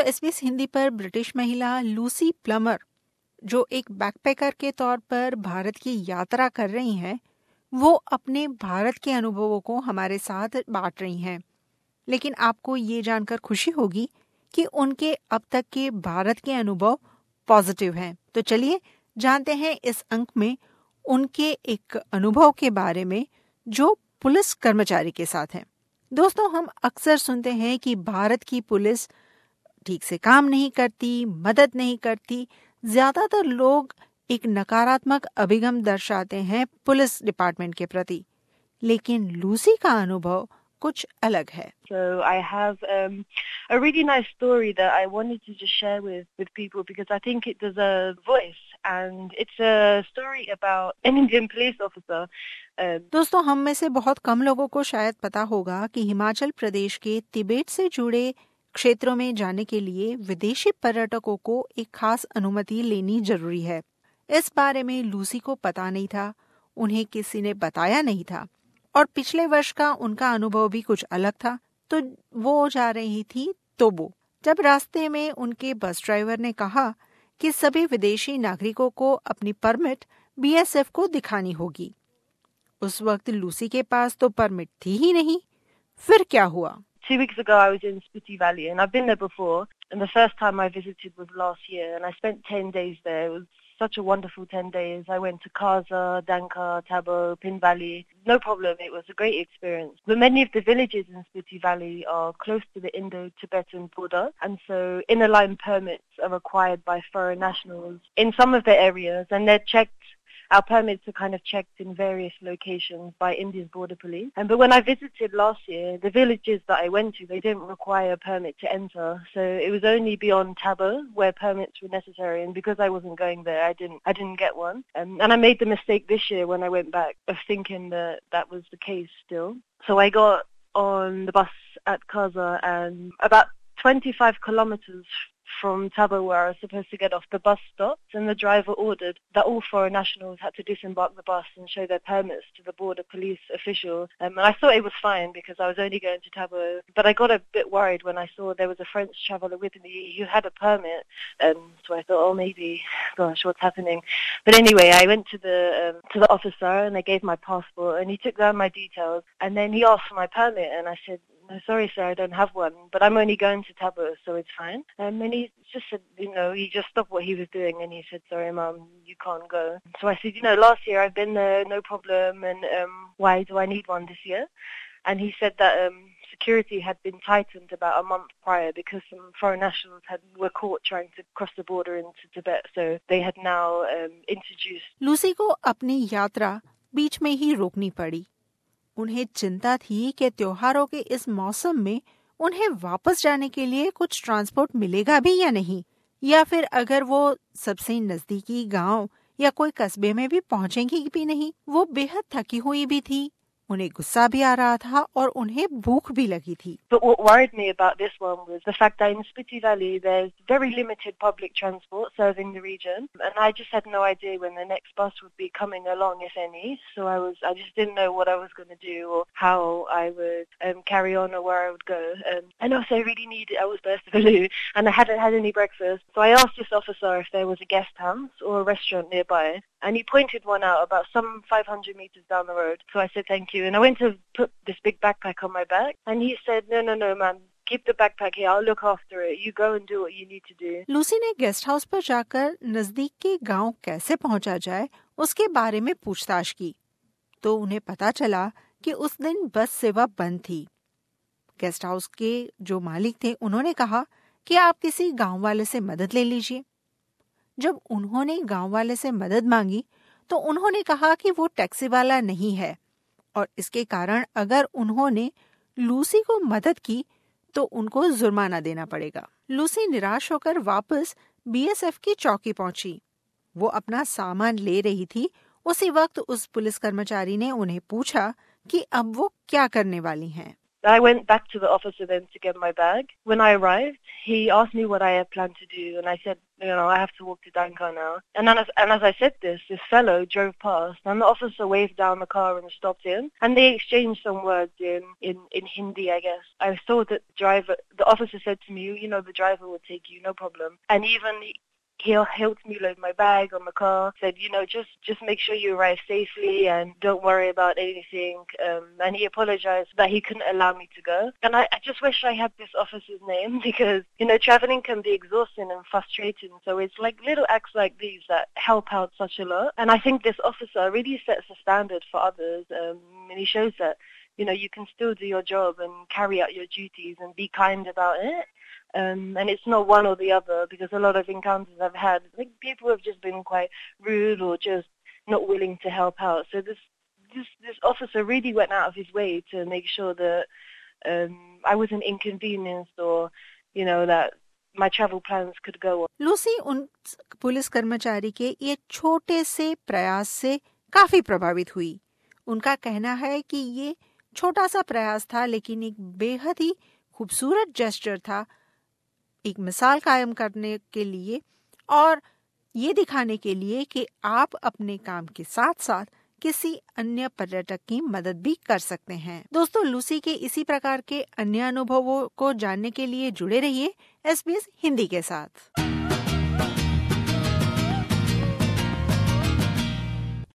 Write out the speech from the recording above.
SBS Hindi पर British महिला Lucy Plummer, जो एक बैकपैकर के तौर पर भारत की यात्रा कर रही हैं, वो अपने भारत के अनुभवों को हमारे साथ बांट रही हैं। लेकिन आपको ये जानकर खुशी होगी कि उनके अब तक के भारत के अनुभव पॉजिटिव हैं। तो चलिए जानते हैं इस अंक में उनके एक अनुभव के बारे में जो पुलिस कर्मचारी के साथ है। दोस्तों, हम अक्सर सुनते हैं कि भारत की पुलिस ठीक से काम नहीं करती, मदद नहीं करती। ज्यादातर लोग एक नकारात्मक अभिगम दर्शाते हैं पुलिस डिपार्टमेंट के प्रति, लेकिन लूसी का अनुभव कुछ अलग है। So I have a really nice story that I wanted to just share with people because I think it deserves voice, and it's a story about an Indian police officer. दोस्तों, हम में से बहुत कम लोगों को शायद पता होगा कि हिमाचल प्रदेश के तिब्बत से जुड़े क्षेत्रों में जाने के लिए विदेशी पर्यटकों को एक खास अनुमति लेनी जरूरी है। इस बारे में लूसी को पता नहीं था, उन्हें किसी ने बताया नहीं था, और पिछले वर्ष का उनका अनुभव भी कुछ अलग था। तो वो जा रही थी तोबो, जब रास्ते में उनके बस ड्राइवर ने कहा कि सभी विदेशी नागरिकों को अपनी परमिट BSF को दिखानी होगी। उस वक्त लूसी के पास तो परमिट थी ही नहीं। फिर क्या हुआ? 2 weeks ago I was in Spiti Valley, and I've been there before, and the first time I visited was last year, and I spent 10 days there. It was such a wonderful 10 days. I went to Kaza, Danka, Tabo, Pin Valley. No problem, it was a great experience. But many of the villages in Spiti Valley are close to the Indo-Tibetan border, and so inner line permits are required by foreign nationals in some of the areas, and they're checked. Our permits are kind of checked in various locations by India's border police. But when I visited last year, the villages that I went to, they didn't require a permit to enter. So it was only beyond Tabo where permits were necessary. And because I wasn't going there, I didn't get one. And I made the mistake this year when I went back of thinking that that was the case still. So I got on the bus at Kaza, and about 25 kilometers from Tabo, where I was supposed to get off, the bus stopped, and the driver ordered that all foreign nationals had to disembark the bus and show their permits to the border police official. And I thought it was fine because I was only going to Tabo, but I got a bit worried when I saw there was a French traveller with me who had a permit, so I thought, oh, maybe, gosh, what's happening? But anyway, I went to the officer, and I gave my passport, and he took down my details, and then he asked for my permit, and I said, no, sorry, sir, I don't have one, but I'm only going to Tabo, so it's fine. And he just said, he just stopped what he was doing, and he said, sorry, Mum, you can't go. So I said, last year I've been there, no problem, and why do I need one this year? And he said that security had been tightened about a month prior because some foreign nationals were caught trying to cross the border into Tibet, so they had now introduced. Lucy को अपनी यात्रा बीच में ही रोकनी पड़ी। उन्हें चिंता थी कि त्योहारों के इस मौसम में उन्हें वापस जाने के लिए कुछ ट्रांसपोर्ट मिलेगा भी या नहीं, या फिर अगर वो सबसे नजदीकी गांव या कोई कस्बे में भी पहुंचेंगी भी नहीं। वो बेहद थकी हुई भी थी, उन्हें गुस्सा भी आ रहा था और उन्हें भूख भी लगी थी। But what worried me about this one was the fact that in Spiti Valley there's very limited public transport serving the region, and I just had no idea when the next bus would be coming along, if any. So I just didn't know what I was going to do or how I would carry on or where I would go. And also I really needed, I was burst of a loo, and I hadn't had any breakfast. So I asked this officer if there was a guest house or a restaurant nearby, and he pointed one out about some 500 meters down the road. So I said thank you. And I went to put this big backpack on my back, and he said, no, man, keep the backpack here. I'll look after it. You go and do what you need to do. Lucy ने guest house पर जाकर नजदीक के गांव कैसे पहुंचा जाए उसके बारे में पूछताछ की, तो उन्हें पता चला कि उस दिन बस सेवा बंद थी। गेस्ट हाउस के जो मालिक थे उन्होंने कहा कि आप किसी गांव वाले से मदद ले लीजिए। जब उन्होंने गांव वाले से मदद मांगी तो उन्होंने कहा कि वो टैक्सी वाला नहीं है, और इसके कारण अगर उन्होंने लूसी को मदद की तो उनको जुर्माना देना पड़ेगा। लूसी निराश होकर वापस BSF की चौकी पहुंची। वो अपना सामान ले रही थी। उसी वक्त उस पुलिस कर्मचारी ने उन्हें पूछा कि अब वो क्या करने वाली हैं। I went back to the officer then to get my bag. When I arrived, he asked me what I had planned to do, and I said, I have to walk to Dakar now. And as I said this fellow drove past, and the officer waved down the car and stopped him, and they exchanged some words in Hindi, I guess. I thought that the officer said to me, the driver will take you, no problem. And even he helped me load my bag on the car, said, just make sure you arrive safely and don't worry about anything. And he apologized that he couldn't allow me to go. And I just wish I had this officer's name because, traveling can be exhausting and frustrating. So it's like little acts like these that help out such a lot. And I think this officer really sets a standard for others. And he shows that, you can still do your job and carry out your duties and be kind about it. And it's not one or the other, because a lot of encounters I've had, I think people have just been quite rude or just not willing to help out. So this officer really went out of his way to make sure that I wasn't inconvenienced or, that my travel plans could go on. Lucy उन police कर्मचारी के ये छोटे से प्रयास से काफी प्रभावित हुई। उनका कहना है कि ये छोटा सा प्रयास था, लेकिन एक बेहद ही खूबसूरत जेस्चर था, एक मिसाल कायम करने के लिए और ये दिखाने के लिए कि आप अपने काम के साथ साथ किसी अन्य पर्यटक की मदद भी कर सकते हैं। दोस्तों, लूसी के इसी प्रकार के अन्य अनुभवों को जानने के लिए जुड़े रहिए SBS हिंदी के साथ।